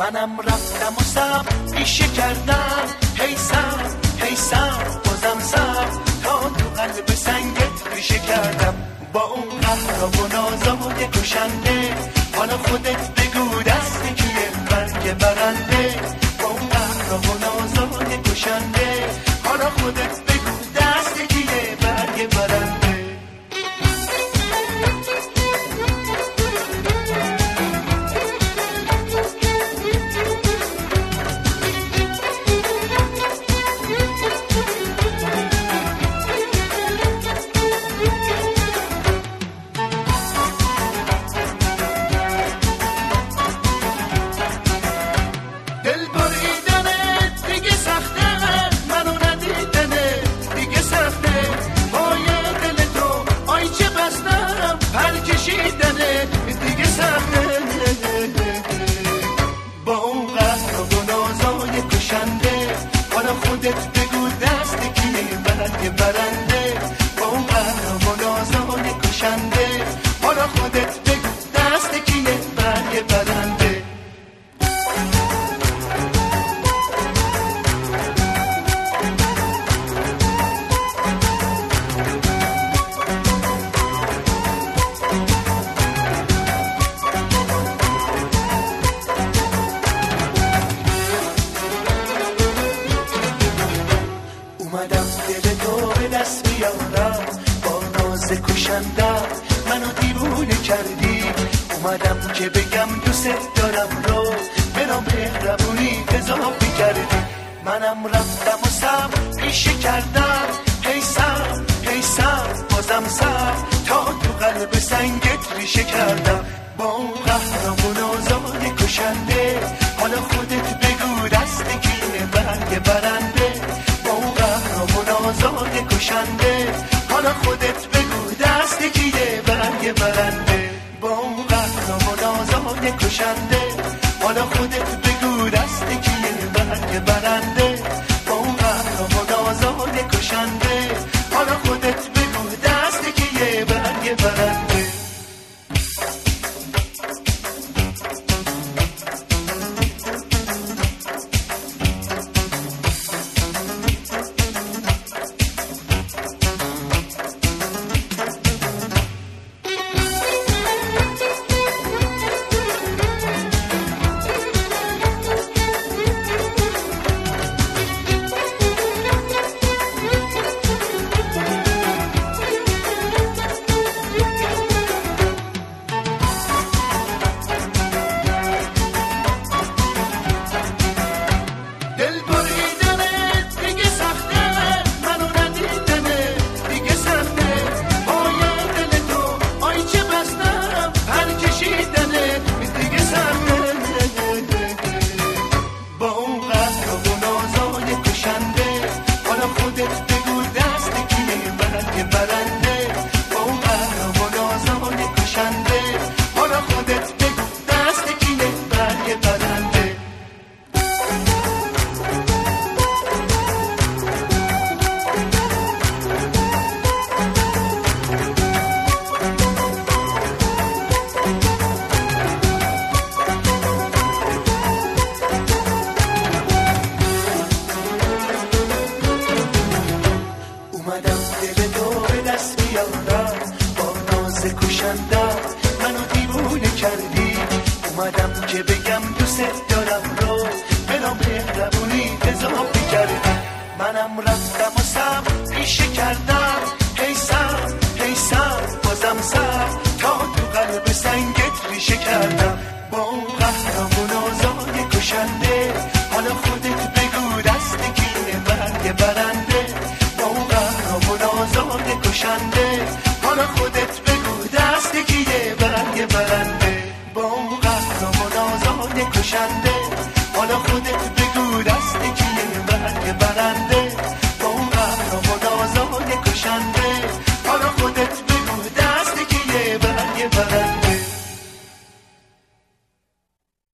منم رفتم و سب پیشه کردم، هی سب بازم سب تا تو قلب سنگت ریشه کردم. با اون قهر و نازای کشنده حالا خودت بگو دست کیه برگ برنده. با اون قهر و نازای کشنده حالا خودت بگو دست کیه برگ برنده. اومدم دل تو به دست بیارم، با ناز کشنده منو دیوونه کردی. اومدم که بگم دوست دارم رو منو مهربونی اضافه کردی. منم رفتم و سب پیشه کردم، هی سب بازم سب تا تو قلب سنگت ریشه کردم. با اون قهر و نازای کشنده حالا خودت بگو دست کیه برگ برنده. نازای کشنده حالا خودت بگو دست کیه برگ برنده. با اون قهر و نازای کشنده حالا خودت بگو دست کیه برگ برنده. با اون قهر و نازای کشنده حالا خودت بگو دست کیه برگ برنده. منو دیوونه کردی. اومدم که بگم دوست دارم رو منو مهربونی اضافه کردی. منم رفتم و سب پیشه کردم، هی سب بازم سب تا تو قلب سنگت ریشه کردم. با اون قهر و نازای کشنده حالا خودت بگو دست کیه برگ برنده. با اون قهر و نازای کشنده حالا خودت بگو دست کیه برگ برنده. با اون قهر و نازای کشنده حالا خودت بگو دست کیه برگ برنده.